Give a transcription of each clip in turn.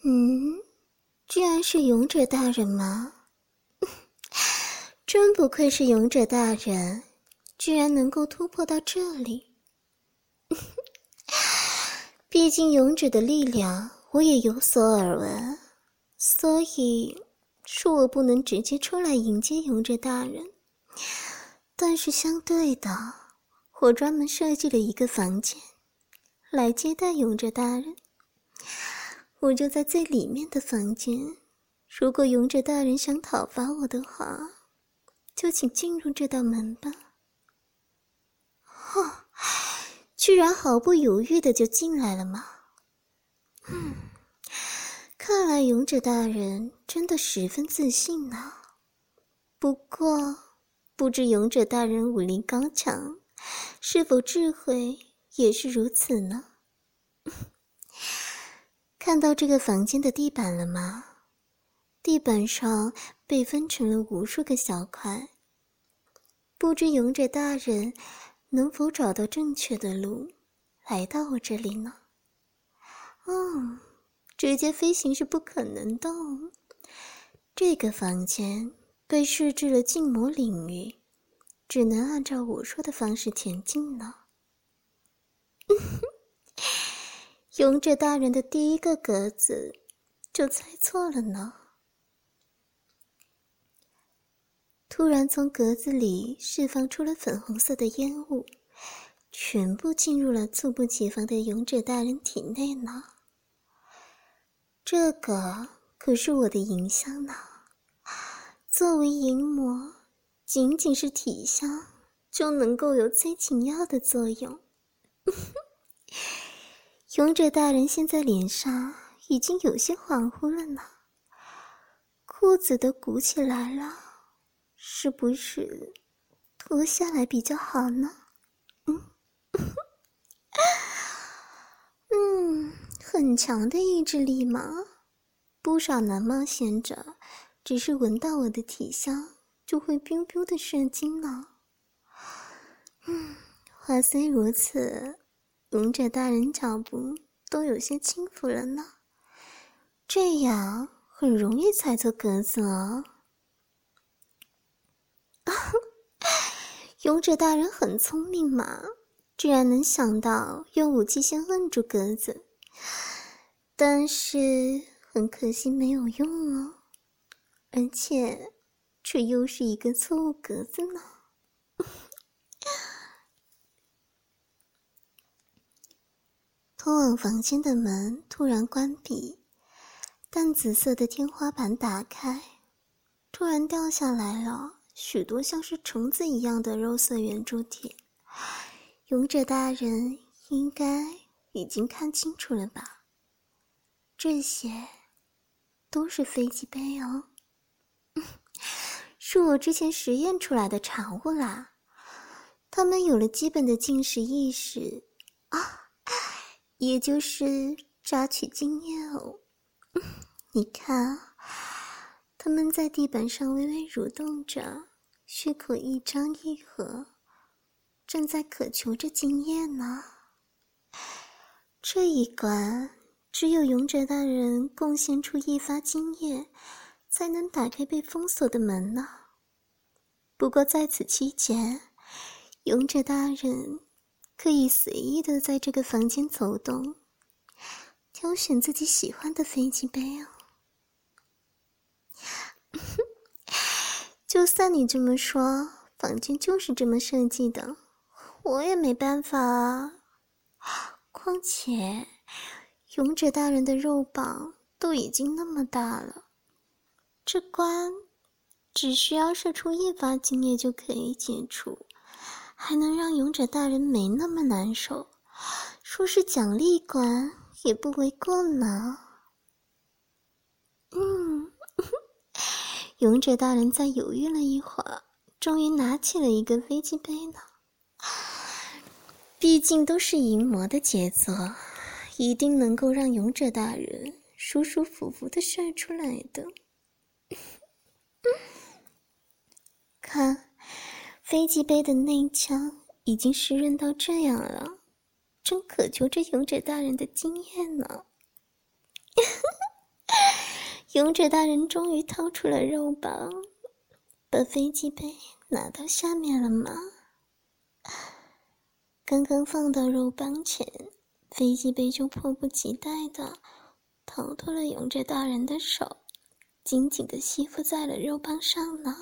居然是勇者大人吗？真不愧是勇者大人，居然能够突破到这里。毕竟勇者的力量我也有所耳闻，所以说我不能直接出来迎接勇者大人。但是相对的，我专门设计了一个房间来接待勇者大人。我就在最里面的房间，如果勇者大人想讨伐我的话，就请进入这道门吧。居然毫不犹豫的就进来了吗？看来勇者大人真的十分自信呢。不过，不知勇者大人武力高强，是否智慧也是如此呢？看到这个房间的地板了吗？地板上被分成了无数个小块，不知勇者大人能否找到正确的路来到我这里呢？直接飞行是不可能的哦。这个房间被设置了禁魔领域，只能按照我说的方式前进呢。勇者大人的第一个格子就猜错了呢。突然从格子里释放出了粉红色的烟雾，全部进入了猝不及防的勇者大人体内呢。这个可是我的银香呢，作为银魔，仅仅是体香就能够有催情药的作用。勇者大人现在脸上已经有些恍惚了呢，裤子都鼓起来了，是不是脱下来比较好呢？很强的意志力嘛，不少男冒险者只是闻到我的体香就会 biu biu 的射精了。话虽如此，勇者大人脚步都有些轻浮了呢，这样很容易踩错格子哦。勇者大人很聪明嘛，居然能想到用武器先摁住格子，但是很可惜没有用哦，而且这又是一个错误格子呢。通往房间的门突然关闭，淡紫色的天花板打开，突然掉下来了许多像是虫子一样的肉色圆柱体。勇者大人应该已经看清楚了吧？这些都是飞机杯哦，是我之前实验出来的产物啦。他们有了基本的进食意识也就是榨取经验哦。你看，他们在地板上微微蠕动着，血口一张一合，正在渴求着经验呢。这一关只有勇者大人贡献出一发经验，才能打开被封锁的门呢。不过在此期间，勇者大人可以随意的在这个房间走动，挑选自己喜欢的飞机杯哦。就算你这么说，房间就是这么设计的，我也没办法啊。况且勇者大人的肉棒都已经那么大了，这关只需要射出一发精液就可以解除，还能让勇者大人没那么难受，说是奖励关也不为过呢。勇者大人在犹豫了一会儿，终于拿起了一个飞机杯呢。毕竟都是淫魔的杰作，一定能够让勇者大人舒舒服服的射出来的。看，飞机杯的内腔已经湿润到这样了，正渴求着勇者大人的经验呢。 勇者大人终于掏出了肉棒，把飞机杯拿到下面了吗？刚刚放到肉棒前，飞机杯就迫不及待地逃脱了勇者大人的手，紧紧地吸附在了肉棒上呢。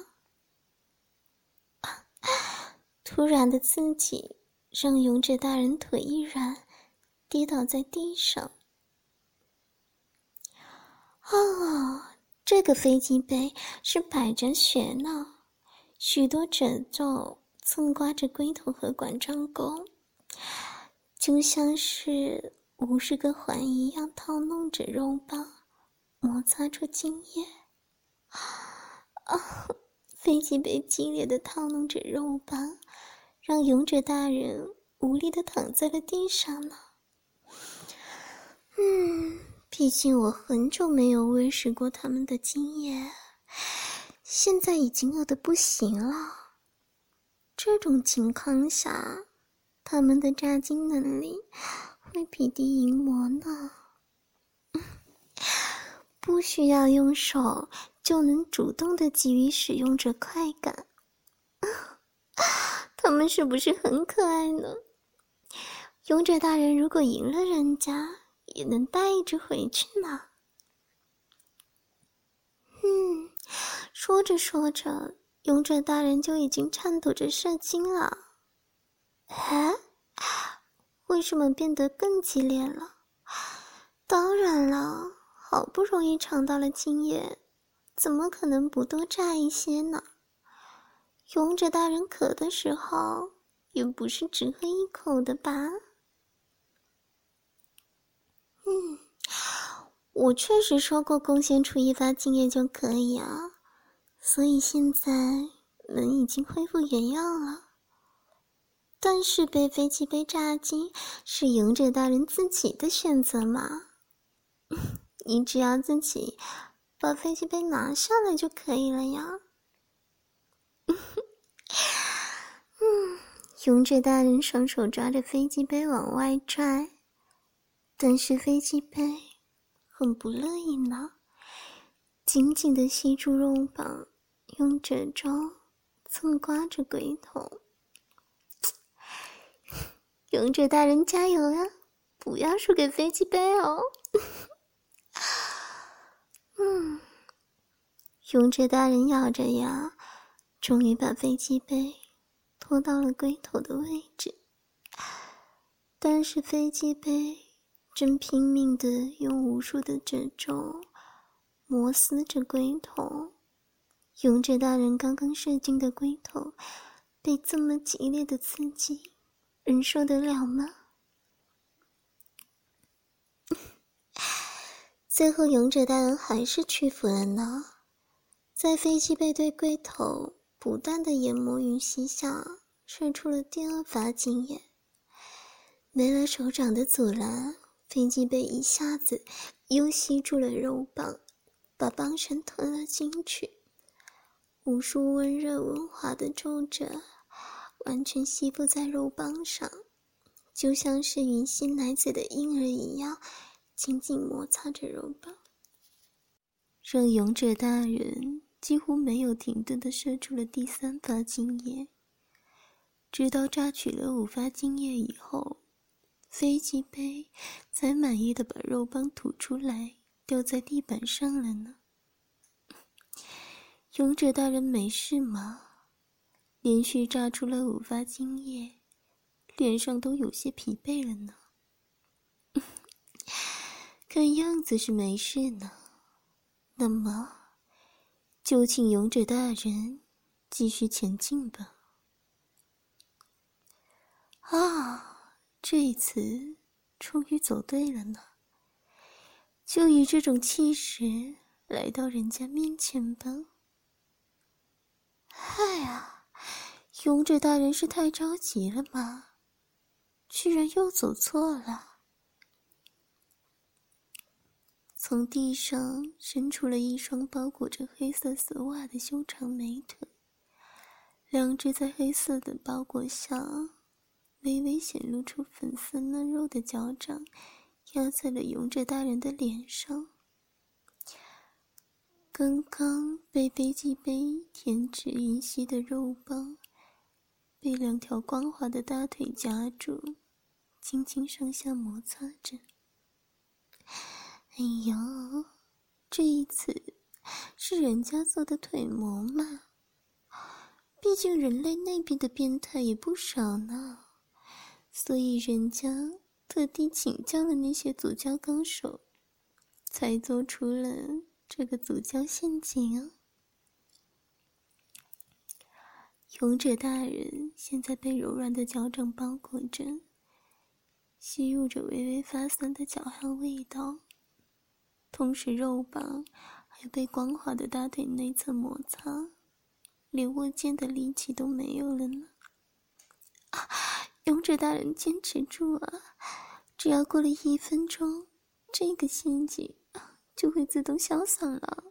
突然的刺激让勇者大人腿一软，跌倒在地上。哦，这个飞机杯是摆着血呢，许多褶皱蹭刮着龟头和管状沟，就像是50个环一样套弄着肉棒，摩擦出精液。飞机杯激烈的套弄着肉棒，让勇者大人无力地躺在了地上呢。毕竟我很久没有喂食过他们的精液，现在已经饿得不行了。这种情况下，他们的炸精能力会匹敌淫魔呢。不需要用手就能主动地给予使用者快感，他们是不是很可爱呢？勇者大人如果赢了人家，也能带一只回去呢。说着说着，勇者大人就已经颤抖着射精了。为什么变得更激烈了？当然了，好不容易尝到了精液，怎么可能不多炸一些呢？勇者大人渴的时候，也不是只喝一口的吧？我确实说过贡献出一发精液就可以啊，所以现在门已经恢复原样了。但是被飞机杯炸精是勇者大人自己的选择嘛，你只要自己把飞机杯拿下来就可以了呀。勇者大人双手抓着飞机杯往外拽，但是飞机杯很不乐意呢，紧紧地吸住肉棒，用褶皱蹭刮着龟头。勇者大人加油啊，不要输给飞机杯哦。勇者大人咬着牙，终于把飞机杯拖到了龟头的位置，但是飞机杯正拼命地用无数的褶皱摩挲着龟头。勇者大人刚刚射精的龟头被这么激烈的刺激，忍受得了吗？最后勇者大人还是屈服了呢，在飞机杯对龟头不断的研磨吮吸下，射出了第二发精液。没了手掌的阻拦，飞机杯一下子又吸住了肉棒，把棒身吞了进去。无数温热温滑的皱褶完全吸附在肉棒上，就像是吮吸奶嘴的婴儿一样，紧紧摩擦着肉棒，让勇者大人几乎没有停顿地射出了第三发精液。直到榨取了5发精液以后，飞机杯才满意地把肉棒吐出来，掉在地板上了呢。勇者大人没事吗？连续榨出了5发精液，脸上都有些疲惫了呢。看样子是没事呢。那么，就请勇者大人继续前进吧。这一次终于走对了呢。就以这种气势来到人家面前吧。勇者大人是太着急了吗？居然又走错了。从地上伸出了一双包裹着黑色丝袜的修长美腿，两只在黑色的包裹下微微显露出粉色嫩肉的脚掌压在了勇者大人的脸上。 刚刚被背脊背舔舐吮吸的肉棒被2条光滑的大腿夹住，轻轻上下摩擦着。哎呦，这一次是人家做的腿模嘛，毕竟人类那边的变态也不少呢，所以人家特地请教了那些足教高手，才做出了这个足教陷阱啊。勇者大人现在被柔软的脚掌包裹着，吸入着微微发酸的脚汗味道，同时肉棒还被光滑的大腿内侧摩擦，连握剑的力气都没有了呢。勇者大人坚持住啊，只要过了1分钟，这个陷阱就会自动消散了。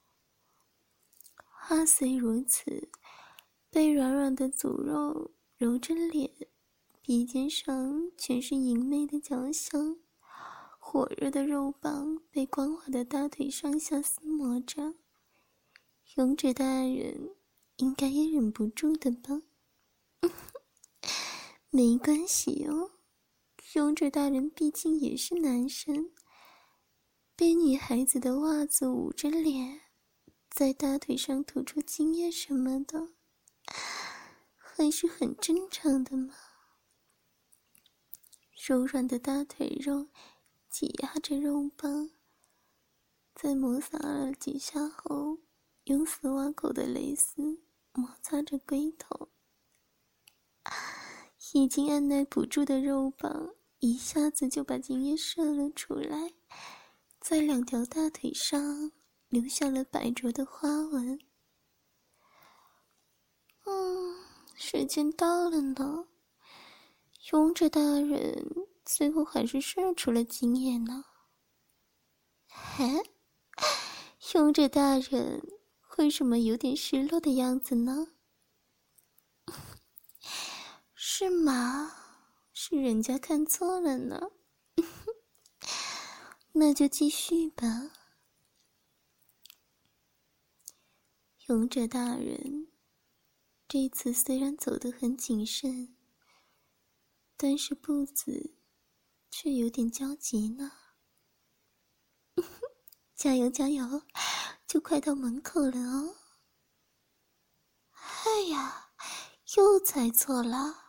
话虽如此，被软软的足肉揉着脸，鼻尖上全是淫媚的脚香，火热的肉棒被光滑的大腿上下撕磨着，勇者大人应该也忍不住的吧。没关系哦，勇者大人毕竟也是男生，被女孩子的袜子捂着脸，在大腿上吐出精液什么的，还是很正常的嘛。柔软的大腿肉挤压着肉棒，在摩擦了几下后，用丝袜口的蕾丝摩擦着龟头。已经按耐不住的肉棒一下子就把精液射了出来，在2条大腿上留下了白灼的花纹。时间到了呢，勇者大人最后还是射出了精液呢。勇者大人为什么有点失落的样子呢？是吗？是人家看错了呢。那就继续吧。勇者大人这次虽然走得很谨慎，但是步子却有点焦急呢。加油加油，就快到门口了哦。哎呀，又猜错了。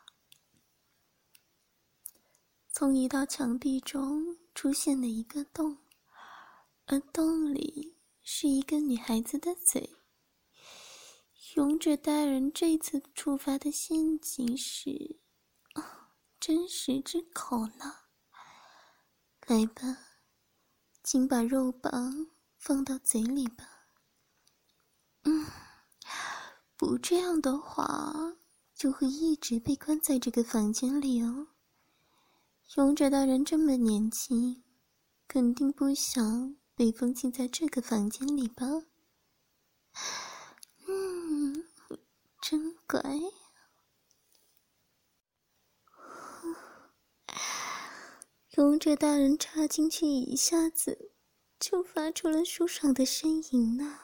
从一道墙壁中出现了一个洞，而洞里是一个女孩子的嘴。勇者大人这次触发的陷阱是真实之口呢。来吧，请把肉棒放到嘴里吧。不这样的话，就会一直被关在这个房间里哦。勇者大人这么年轻，肯定不想被封禁在这个房间里吧？真乖。勇者大人插进去一下子，就发出了舒爽的呻吟呢。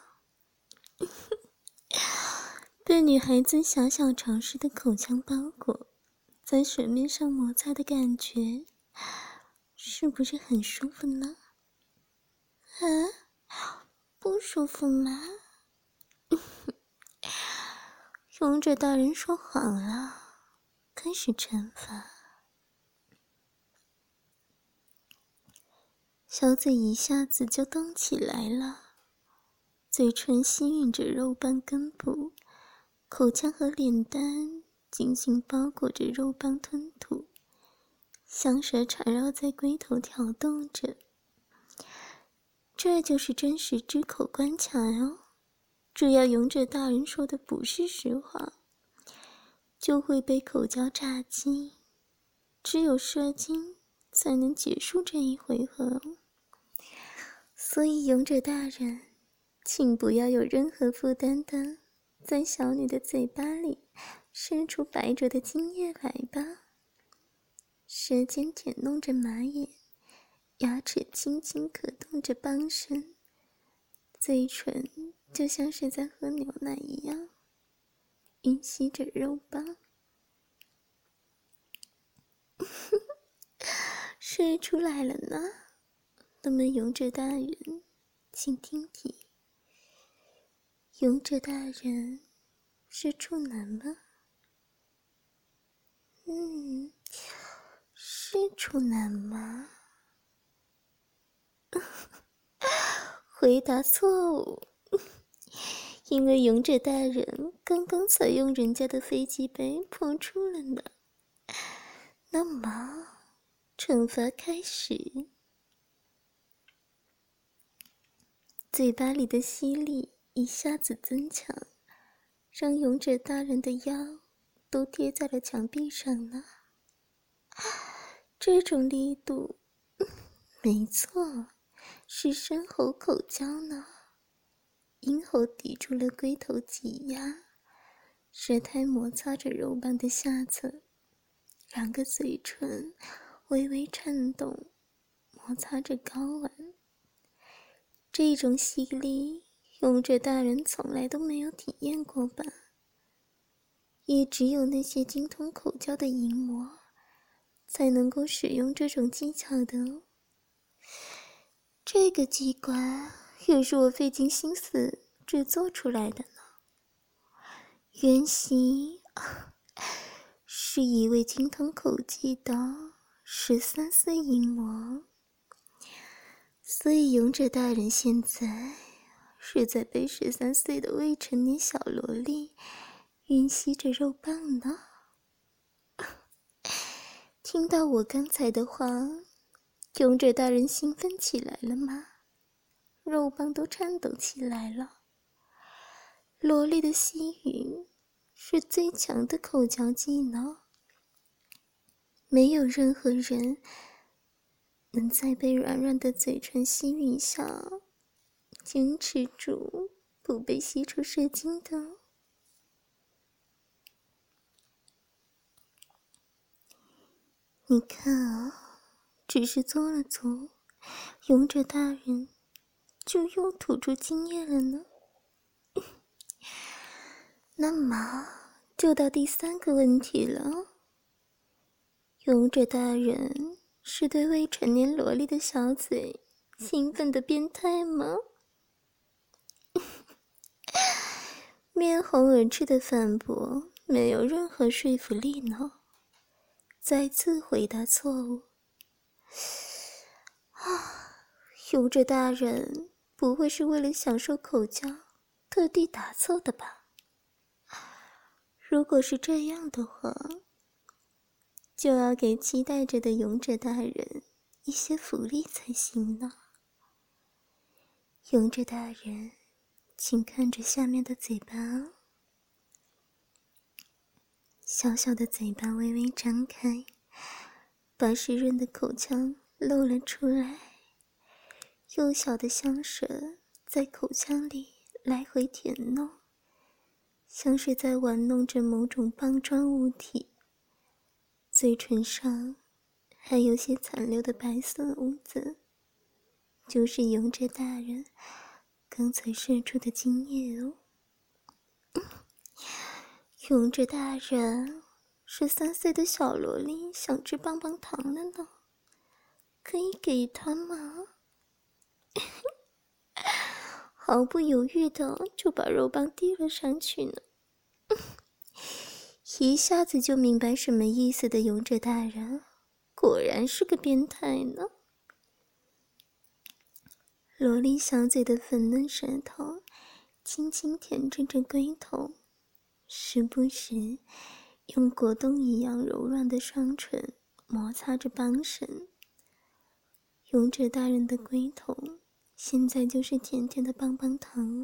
被女孩子小小尝试的口腔包裹，在水面上摩擦的感觉，是不是很舒服呢？不舒服吗？勇者大人说谎了，开始惩罚。小嘴一下子就动起来了，嘴唇吸吮着肉棒根部，口腔和脸蛋紧紧包裹着肉棒吞吐，香舌缠绕在龟头挑动着。这就是真实之口关卡哦。只要勇者大人说的不是实话，就会被口交炸鸡，只有射精才能结束这一回合。所以勇者大人，请不要有任何负担的在小女的嘴巴里射出白灼的精液来吧。舌尖舔弄着马眼，牙齿轻轻可动着棒身， 嘴唇就像是在喝牛奶一样，吮吸着肉棒。射出来了呢，那么勇者大人，请听题：勇者大人是处男吗？是处男吗？回答错误，因为勇者大人刚刚才用人家的飞机杯破处了呢。那么，惩罚开始。嘴巴里的吸力一下子增强，让勇者大人的腰都贴在了墙壁上呢。这种力度，没错，是深喉口交呢。咽喉抵住了龟头挤压，舌苔摩擦着肉棒的下侧，两个嘴唇微微颤动，摩擦着睾丸。这种吸力，勇者大人从来都没有体验过吧？也只有那些精通口交的淫魔，才能够使用这种技巧的哦。这个机关也是我费尽心思制作出来的呢。原型是一位精通口技的13岁淫魔，所以勇者大人现在是在被13岁的未成年小萝莉吮吸着肉棒呢。听到我刚才的话，勇者大人兴奋起来了吗？肉棒都颤抖起来了。萝莉的吸吮是最强的口交技能，没有任何人能在被软软的嘴唇吸吮下坚持住不被吸出射精的。你看啊，只是做了做，勇者大人就又吐出精液了呢。那么就到第3个问题了，勇者大人是对未成年萝莉的小嘴兴奋的变态吗？面红耳赤的反驳没有任何说服力呢。再次回答错误。勇者大人不会是为了享受口交特地打错的吧？如果是这样的话，就要给期待着的勇者大人一些福利才行呢。勇者大人，请看着下面的嘴巴哦。小小的嘴巴微微张开，把湿润的口腔露了出来，幼小的香舌在口腔里来回舔弄，像是在玩弄着某种棒状物体。嘴唇上还有些残留的白色污渍，就是勇者大人刚才射出的精液哦。勇者大人，13岁的小萝莉想吃棒棒糖了呢，可以给她吗？毫不犹豫的就把肉棒递了上去呢。一下子就明白什么意思的勇者大人，果然是个变态呢。萝莉小嘴的粉嫩舌头轻轻舔着这龟头，时不时用果冻一样柔软的双唇摩擦着帮绳。勇者大人的龟头现在就是甜甜的棒棒糖，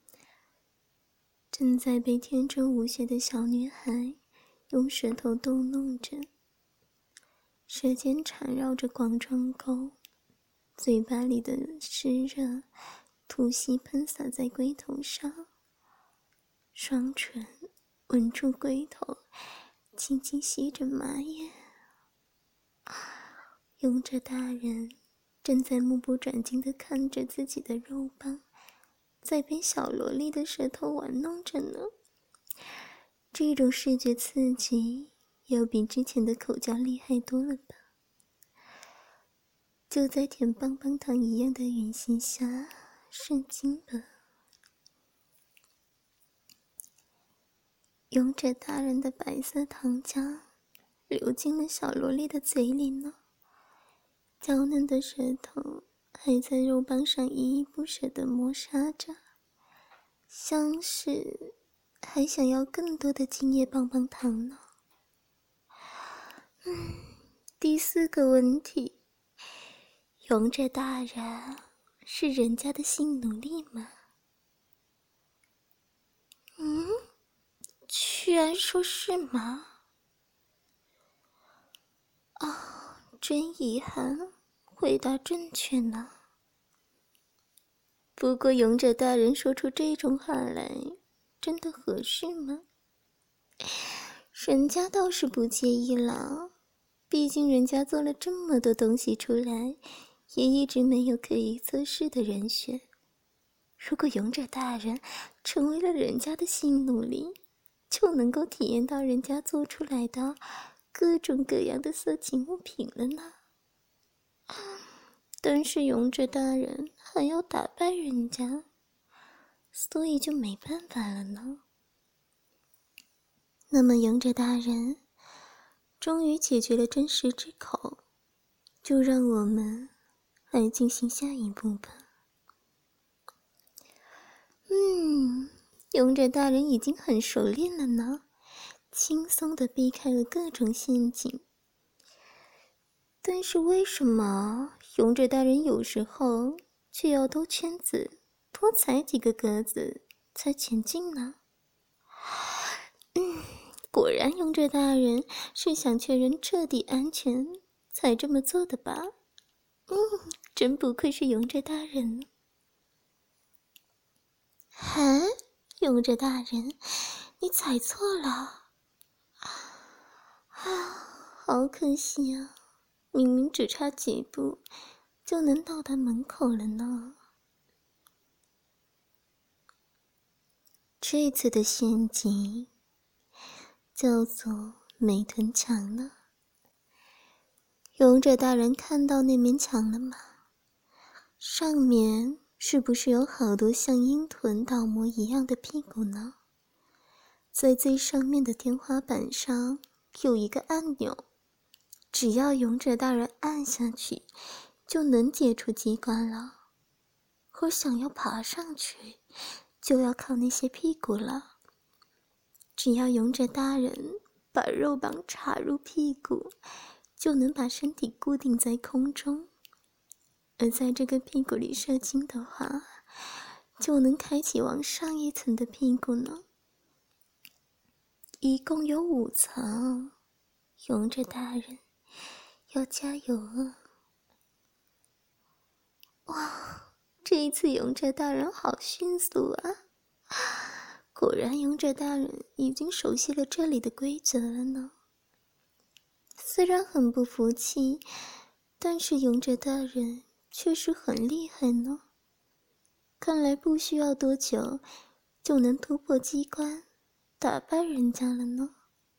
正在被天真无邪的小女孩用舌头逗弄着，舌尖缠绕着广状沟，嘴巴里的湿热吐息喷洒在龟头上，双唇吻住龟头，轻轻吸着麻叶。勇者大人正在目不转睛地看着自己的肉棒在被小萝莉的舌头玩弄着呢。这种视觉刺激要比之前的口交厉害多了吧？就在舔棒棒糖一样的圆形下，圣经吧。勇者大人的白色糖浆流进了小萝莉的嘴里呢，娇嫩的舌头还在肉棒上依依不舍地摩擦着，像是还想要更多的精液棒棒糖呢。第4个问题，勇者大人是人家的性奴隶吗？居然说是吗？真遗憾，回答正确呢。不过勇者大人说出这种话来，真的合适吗？人家倒是不介意了，毕竟人家做了这么多东西出来，也一直没有可以测试的人选。如果勇者大人成为了人家的性奴隶，就能够体验到人家做出来的各种各样的色情物品了呢。但是勇者大人还要打败人家，所以就没办法了呢。那么勇者大人终于解决了真实之口，就让我们来进行下一步吧。勇者大人已经很熟练了呢，轻松地避开了各种陷阱。但是为什么勇者大人有时候却要兜圈子，多踩几个格子才前进呢？果然勇者大人是想确认彻底安全才这么做的吧？真不愧是勇者大人。勇者大人，你踩错了。好可惜啊，明明只差几步就能到达门口了呢。这次的陷阱叫做美臀墙呢。勇者大人看到那面墙了吗？上面是不是有好多像鹰臀倒模一样的屁股呢？在最上面的天花板上有一个按钮，只要勇者大人按下去，就能解除机关了。而想要爬上去，就要靠那些屁股了。只要勇者大人把肉棒插入屁股，就能把身体固定在空中。而在这个屁股里射精的话，就能开启往上一层的屁股呢。一共有5层，勇者大人要加油啊！哇，这一次勇者大人好迅速啊！果然勇者大人已经熟悉了这里的规则了呢。虽然很不服气，但是勇者大人确实很厉害呢。看来不需要多久就能突破机关，打败人家了呢。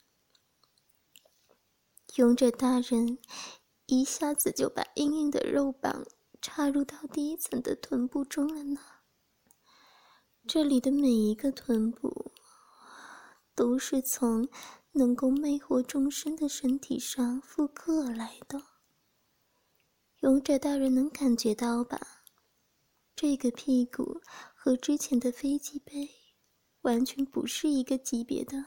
勇者大人一下子就把硬硬的肉棒插入到第1层的臀部中了呢。这里的每一个臀部都是从能够魅惑众生的身体上复刻而来的。勇者大人能感觉到吧？这个屁股和之前的飞机杯完全不是一个级别的。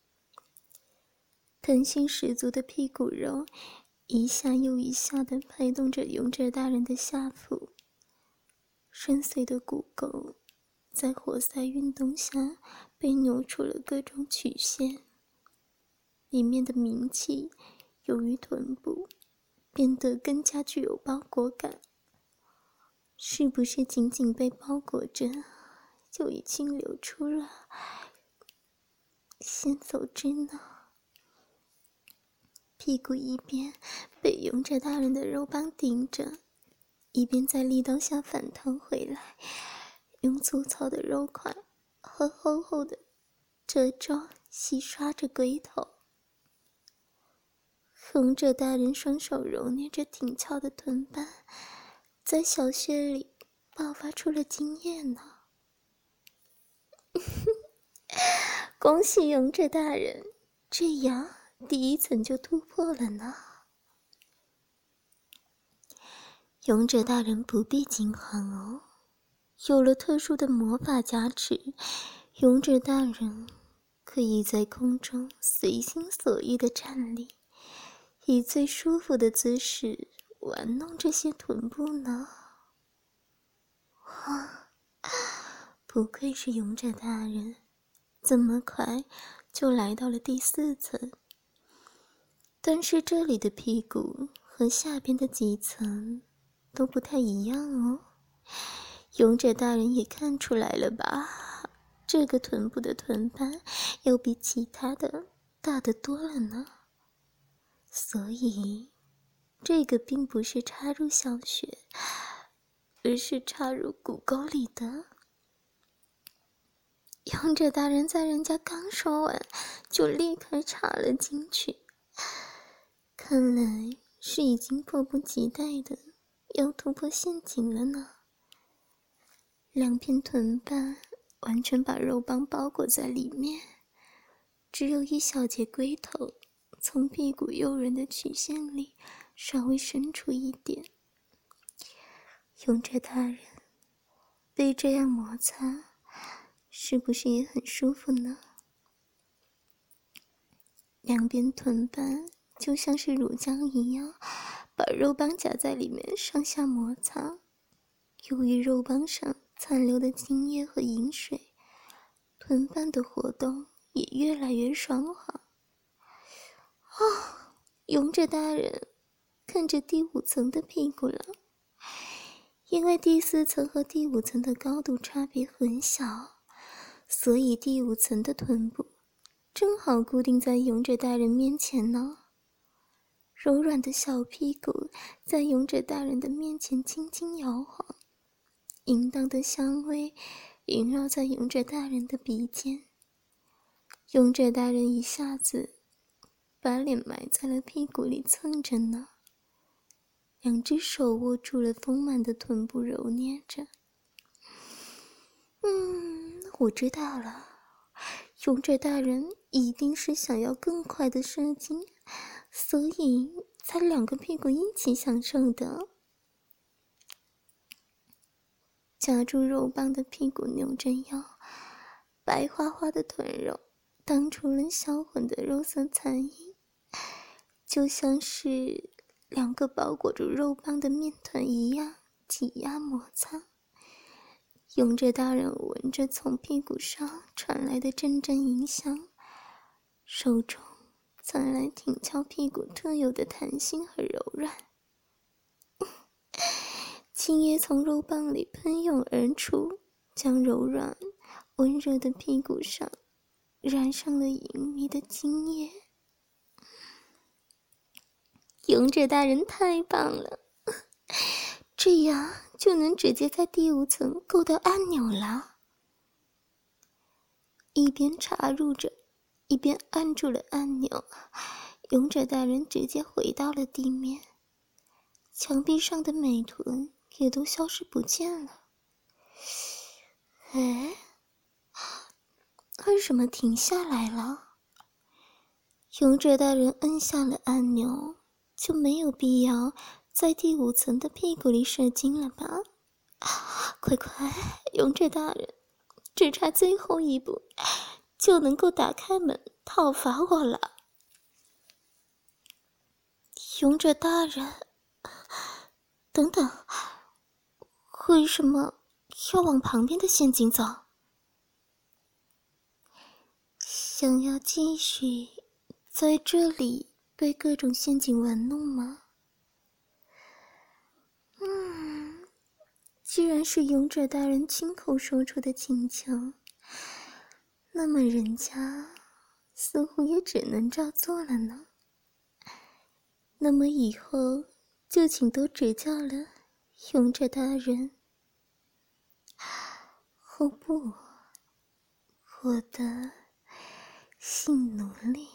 弹性十足的屁股肉一下又一下地拍动着勇者大人的下腹，深邃的骨沟在活塞运动下被扭出了各种曲线，里面的冥气由于臀部变得更加具有包裹感。是不是紧紧被包裹着就已经流出了先走之呢？屁股一边被勇者大人的肉棒顶着，一边在力道下反弹回来， 用粗糙的肉块和厚厚的褶皱洗刷着龟头。勇者大人双手揉捏着挺翘的臀瓣，在小穴里爆发出了精液呢。恭喜勇者大人，这样第一层就突破了呢。勇者大人不必惊慌哦，有了特殊的魔法加持，勇者大人可以在空中随心所欲地站立，以最舒服的姿势玩弄这些臀部呢。哇，不愧是勇者大人，这么快就来到了第4层。但是这里的屁股和下边的几层都不太一样哦。勇者大人也看出来了吧？这个臀部的臀瓣要比其他的大得多了呢。所以这个并不是插入小穴，而是插入骨沟里的。勇者大人在人家刚说完就立刻插了进去，看来是已经迫不及待的要突破陷阱了呢。2片臀瓣完全把肉棒包裹在里面，只有一小截龟头从屁股诱人的曲线里稍微伸出一点。勇者大人被这样摩擦，是不是也很舒服呢？2边臀瓣就像是乳浆一样，把肉棒夹在里面上下摩擦。由于肉棒上残留的精液和饮水，臀瓣的活动也越来越爽滑。勇者大人看着第5层的屁股了，因为第4层和第5层的高度差别很小，所以第5层的臀部正好固定在勇者大人面前呢。柔软的小屁股在勇者大人的面前轻轻摇晃，淫荡的香味萦绕在勇者大人的鼻尖。勇者大人一下子把脸埋在了屁股里蹭着呢，2只手握住了丰满的臀部揉捏着。我知道了，勇者大人一定是想要更快的射精，所以才2个屁股一起享受的。夹住肉棒的屁股扭着腰，白花花的臀肉荡出了销魂的肉色残影，就像是2个包裹住肉棒的面团一样挤压摩擦。勇者大人闻着从屁股上传来的阵阵淫香，手中传来挺翘屁股特有的弹性和柔软，精液从肉棒里喷涌而出，将柔软温热的屁股上染上了隐秘的精液。勇者大人太棒了，这样就能直接在第5层够到按钮了。一边插入着，一边按住了按钮，勇者大人直接回到了地面，墙壁上的美臀也都消失不见了。为什么停下来了？勇者大人摁下了按钮，就没有必要在第5层的屁股里射精了吧？快，勇者大人，只差最后一步就能够打开门讨伐我了。勇者大人，等等，为什么要往旁边的陷阱走？想要继续在这里被各种陷阱玩弄吗？既然是勇者大人亲口说出的请求，那么人家似乎也只能照做了呢。那么以后就请多指教了，勇者大人。 哦不，我的性奴隶。